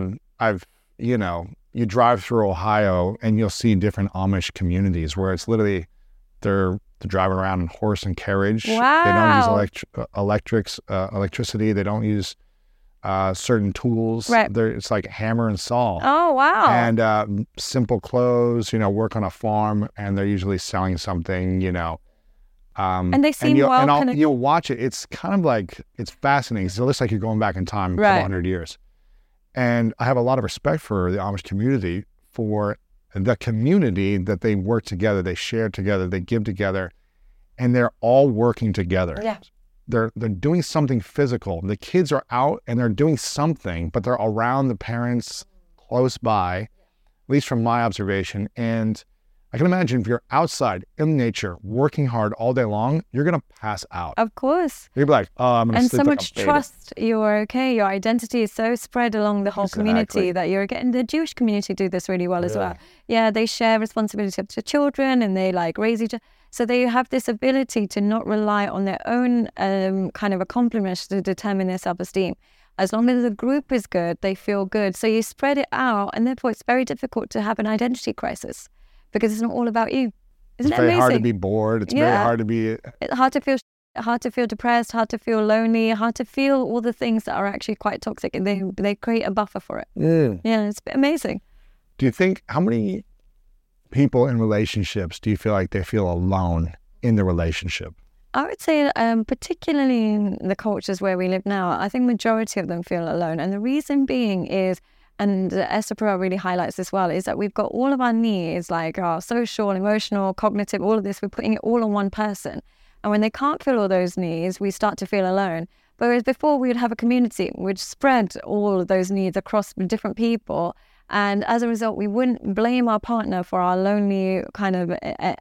you drive through Ohio and you'll see different Amish communities where it's literally they're driving around in horse and carriage. Wow. They don't use electricity. They don't use certain tools. Right. It's like hammer and saw. Oh, wow. And simple clothes, work on a farm, and they're usually selling something, and they seem you'll watch it. It's kind of like, it's fascinating. It looks like you're going back in time a couple hundred years. And I have a lot of respect for the Amish community, for the community that they work together, they share together, they give together, and they're all working together. Yeah. They're doing something physical. The kids are out and they're doing something, but they're around the parents close by, at least from my observation. And I can imagine if you're outside in nature, working hard all day long, you're going to pass out. Of course. You'll be like, oh, I'm going to sleep like a baby. And so much trust, you're okay. Your identity is so spread along the whole community that you're getting. The Jewish community do this really well as well. Yeah, they share responsibility to children and they like raise each other. So they have this ability to not rely on their own kind of accomplishments to determine their self-esteem. As long as the group is good, they feel good. So you spread it out, and therefore it's very difficult to have an identity crisis because it's not all about you. Isn't it amazing? It's very hard to be bored. It's very hard to be... It's hard to feel depressed, hard to feel lonely, hard to feel all the things that are actually quite toxic, and they create a buffer for it. Yeah, it's amazing. Do you think, how many people in relationships do you feel like they feel alone in the relationship? I would say particularly in the cultures where we live now, I think majority of them feel alone. And the reason being is, and Esther Perel really highlights this well, is that we've got all of our needs, like our social, emotional, cognitive, all of this, we're putting it all on one person. And when they can't fill all those needs, we start to feel alone. Whereas before we would have a community, we'd spread all of those needs across different people. And as a result, we wouldn't blame our partner for our lonely kind of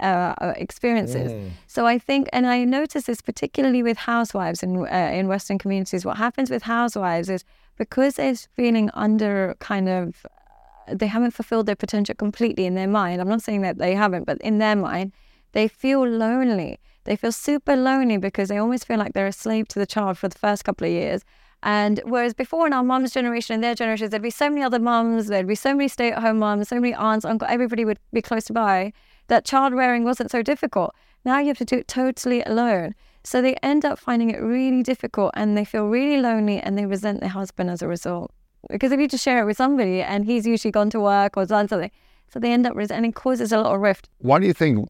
experiences. So I think, and I notice this particularly with housewives in Western communities, what happens with housewives is because they're feeling under kind of, they haven't fulfilled their potential completely in their mind. I'm not saying that they haven't, but in their mind, they feel lonely. They feel super lonely because they almost feel like they're a slave to the child for the first couple of years. And whereas before in our mom's generation and their generations, there'd be so many other moms, there'd be so many stay-at-home moms, so many aunts, uncle, everybody would be close by, that child rearing wasn't so difficult. Now you have to do it totally alone. So they end up finding it really difficult and they feel really lonely and they resent their husband as a result. Because if you just share it with somebody and he's usually gone to work or done something, so they end up and it causes a lot of rift. Why do you think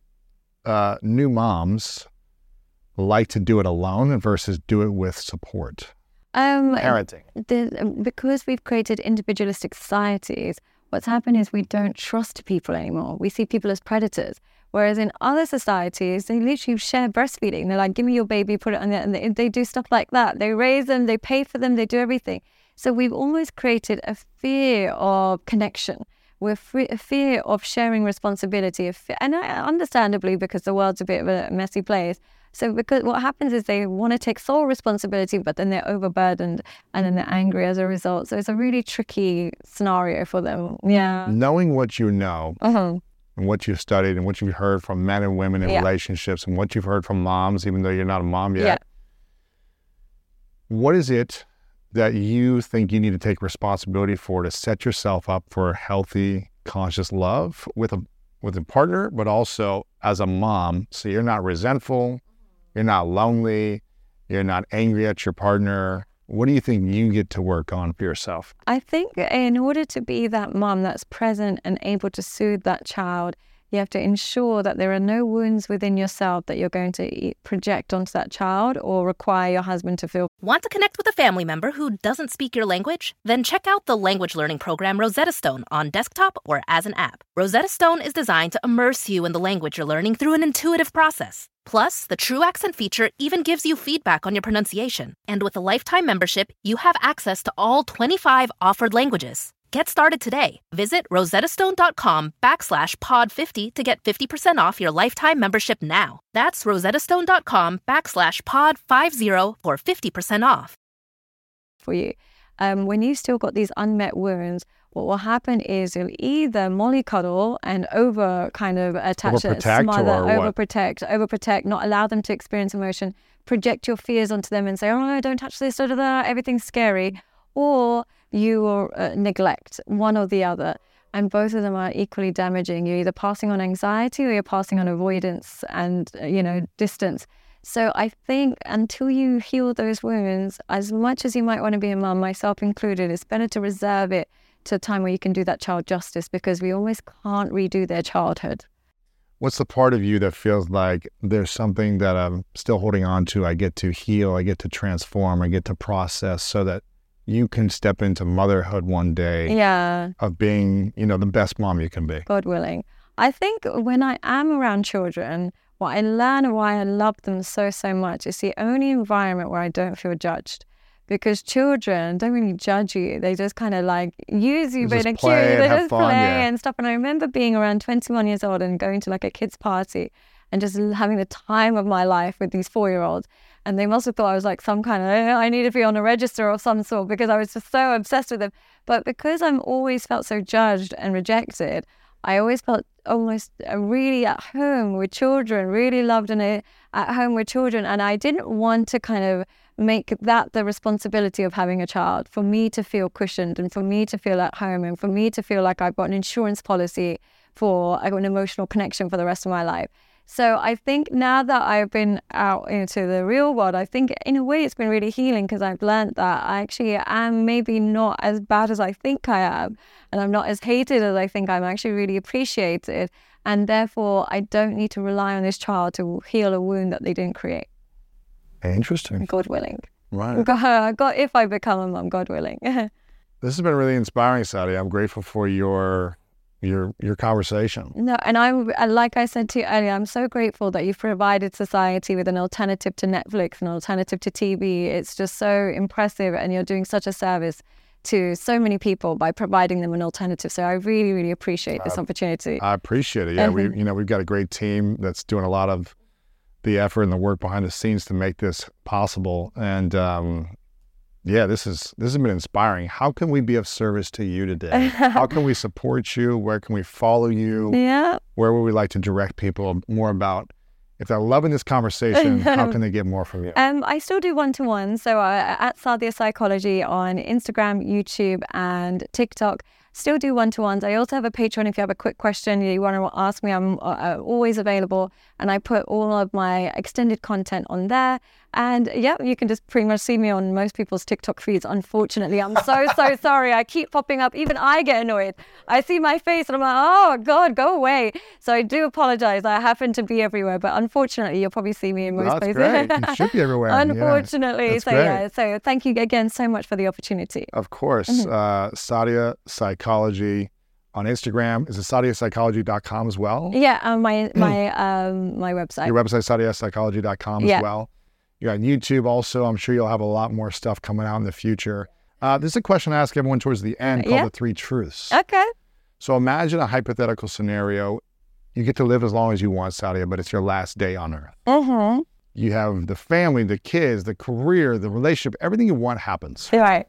new moms like to do it alone versus do it with support? parenting? Because we've created individualistic societies, what's happened is we don't trust people anymore. We see people as predators. Whereas in other societies, they literally share breastfeeding. They're like, give me your baby, put it on there. And they do stuff like that. They raise them, they pay for them, they do everything. So we've almost created a fear of connection. We're a fear of sharing responsibility. And understandably, because the world's a bit of a messy place. So because what happens is they want to take sole responsibility, but then they're overburdened and then they're angry as a result. So it's a really tricky scenario for them. Yeah. Knowing what you know, and what you've studied and what you've heard from men and women in relationships and what you've heard from moms, even though you're not a mom yet, what is it that you think you need to take responsibility for to set yourself up for healthy, conscious love with a partner, but also as a mom, so you're not resentful, you're not lonely, you're not angry at your partner? What do you think you get to work on for yourself? I think in order to be that mom that's present and able to soothe that child, you have to ensure that there are no wounds within yourself that you're going to project onto that child or require your husband to feel. Want to connect with a family member who doesn't speak your language? Then check out the language learning program Rosetta Stone on desktop or as an app. Rosetta Stone is designed to immerse you in the language you're learning through an intuitive process. Plus, the True Accent feature even gives you feedback on your pronunciation. And with a lifetime membership, you have access to all 25 offered languages. Get started today. Visit rosettastone.com/pod50 to get 50% off your lifetime membership now. That's rosettastone.com/pod50 for 50% off. For you. When you've still got these unmet wounds, what will happen is you'll either mollycoddle and over kind of attach it, smother, overprotect, not allow them to experience emotion, project your fears onto them and say, oh, no, don't touch this, everything's scary. Or you will neglect one or the other. And both of them are equally damaging. You're either passing on anxiety or you're passing on avoidance and, distance. So I think until you heal those wounds, as much as you might want to be a mum, myself included, it's better to reserve it to a time where you can do that child justice, because we almost can't redo their childhood. What's the part of you that feels like there's something that I'm still holding on to? I get to heal, I get to transform, I get to process so that you can step into motherhood one day of being, the best mom you can be. God willing. I think when I am around children, what I learn and why I love them so much is the only environment where I don't feel judged. Because children don't really judge you. They just kind of like use you, but they're cute. They just play and stuff. And I remember being around 21 years old and going to like a kid's party and just having the time of my life with these 4-year-olds. And they must have thought I was like some kind of, I need to be on a register of some sort, because I was just so obsessed with them. But because I'm always felt so judged and rejected, I always felt almost really at home with children, really loved and at home with children. And I didn't want to kind of make that the responsibility of having a child, for me to feel cushioned and for me to feel at home and for me to feel like I've got an insurance policy for an emotional connection for the rest of my life. So I think now that I've been out into the real world, I think in a way it's been really healing, because I've learned that I actually am maybe not as bad as I think I am, and I'm not as hated as I think I'm actually really appreciated. And therefore, I don't need to rely on this child to heal a wound that they didn't create. Interesting. God willing. Right. God, if I become a mom, God willing. This has been really inspiring, Sadia. I'm grateful for your conversation. No, and I'm, like I said to you earlier, I'm so grateful that you've provided society with an alternative to Netflix, an alternative to TV. It's just so impressive, and you're doing such a service to so many people by providing them an alternative. So I really, really appreciate this opportunity. I appreciate it. Yeah, we've got a great team that's doing a lot of the effort and the work behind the scenes to make this possible. And this has been inspiring. How can we be of service to you today? How can we support you? Where can we follow you? Yeah. Where would we like to direct people more about, if they're loving this conversation, how can they get more from you? I still do one-to-one. So at Sadia Psychology on Instagram, YouTube, and TikTok. Still do one-to-ones. I also have a Patreon. If you have a quick question you want to ask me, I'm always available. And I put all of my extended content on there. And yeah, you can just pretty much see me on most people's TikTok feeds. Unfortunately, I'm so sorry. I keep popping up. Even I get annoyed. I see my face and I'm like, oh God, go away. So I do apologize. I happen to be everywhere, but unfortunately, you'll probably see me in most places. That's great. You should be everywhere. Unfortunately. Yeah, so thank you again so much for the opportunity. Of course. Sadia Psychology on Instagram. Is it SadiaPsychology.com as well? Yeah, my website. Your website, SadiaPsychology.com as well. You're on YouTube also. I'm sure you'll have a lot more stuff coming out in the future. This is a question I ask everyone towards the end called the 3 truths. Okay. So imagine a hypothetical scenario. You get to live as long as you want, Sadia, but it's your last day on earth. Mm-hmm. You have the family, the kids, the career, the relationship, everything you want happens. Right.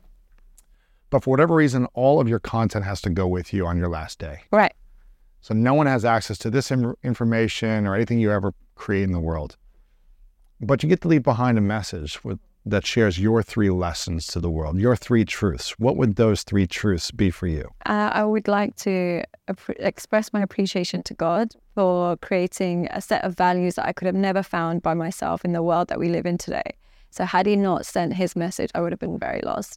But for whatever reason, all of your content has to go with you on your last day. Right. So no one has access to this information or anything you ever create in the world. But you get to leave behind a message that shares your 3 lessons to the world, your 3 truths. What would those 3 truths be for you? I would like to express my appreciation to God for creating a set of values that I could have never found by myself in the world that we live in today. So had he not sent his message, I would have been very lost.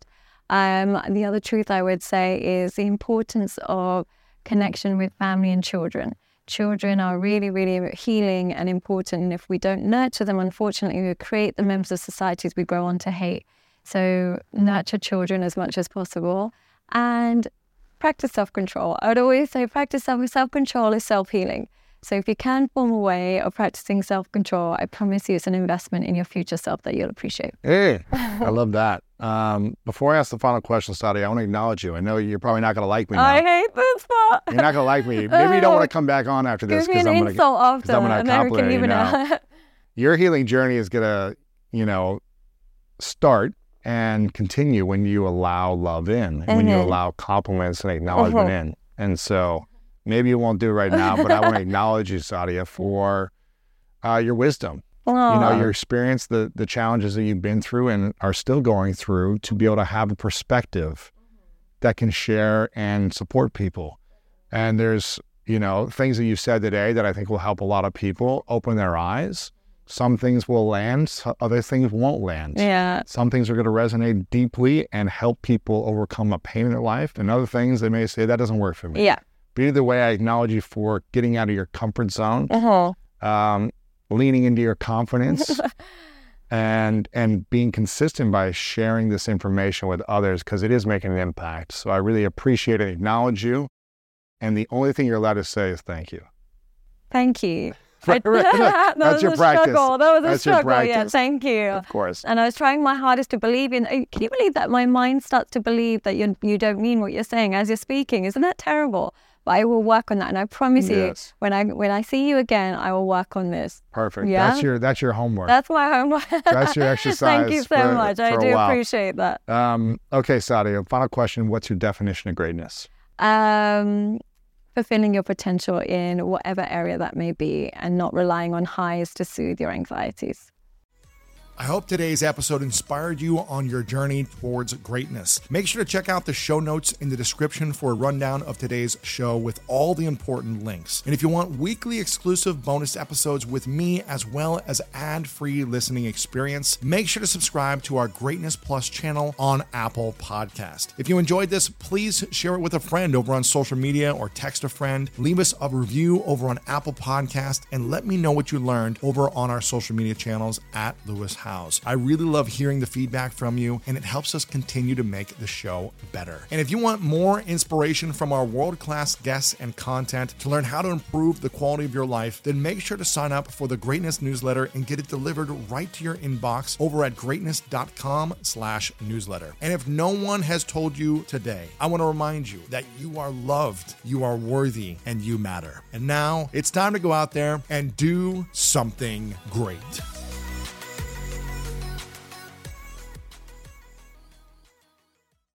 The other truth I would say is the importance of connection with family and children. Children are really, really healing and important. And if we don't nurture them, unfortunately, we create the members of societies we grow on to hate. So nurture children as much as possible and practice self-control. I would always say practice self-control is self-healing. So if you can form a way of practicing self-control, I promise you it's an investment in your future self that you'll appreciate. Hey, I love that. Before I ask the final question, Sadia, I want to acknowledge you. I know you're probably not going to like me now. I hate this part. You're not going to like me. Maybe you don't want to come back on after this. Give me an insult after. I'm going to compliment you now. Even Your healing journey is going to, start and continue when you allow love in, and when you allow compliments and acknowledgement in. And so maybe you won't do it right now, but I want to acknowledge you, Sadia, for your wisdom. Your experience, the challenges that you've been through and are still going through, to be able to have a perspective that can share and support people. And there's, things that you've said today that I think will help a lot of people open their eyes. Some things will land, other things won't land. Yeah. Some things are going to resonate deeply and help people overcome a pain in their life. And other things they may say, that doesn't work for me. Yeah. But either way, I acknowledge you for getting out of your comfort zone, leaning into your confidence, and being consistent by sharing this information with others, because it is making an impact. So I really appreciate and acknowledge you. And the only thing you're allowed to say is thank you. Thank you. That's your practice. That was a struggle. Yeah, thank you. Of course. And I was trying my hardest to believe in. Can you believe that my mind starts to believe that you don't mean what you're saying as you're speaking? Isn't that terrible? But I will work on that, and I promise you, when I see you again, I will work on this. Perfect. Yeah? That's your homework. That's my homework. That's your exercise. Thank you so much. I do appreciate that. Okay, Sadia. Final question: what's your definition of greatness? Fulfilling your potential in whatever area that may be, and not relying on highs to soothe your anxieties. I hope today's episode inspired you on your journey towards greatness. Make sure to check out the show notes in the description for a rundown of today's show with all the important links. And if you want weekly exclusive bonus episodes with me, as well as ad-free listening experience, make sure to subscribe to our Greatness Plus channel on Apple Podcast. If you enjoyed this, please share it with a friend over on social media or text a friend. Leave us a review over on Apple Podcast and let me know what you learned over on our social media channels at Lewis Howes. I really love hearing the feedback from you, and it helps us continue to make the show better. And if you want more inspiration from our world-class guests and content to learn how to improve the quality of your life, then make sure to sign up for the Greatness newsletter and get it delivered right to your inbox over at greatness.com/newsletter. And if no one has told you today, I want to remind you that you are loved, you are worthy, and you matter. And now it's time to go out there and do something great.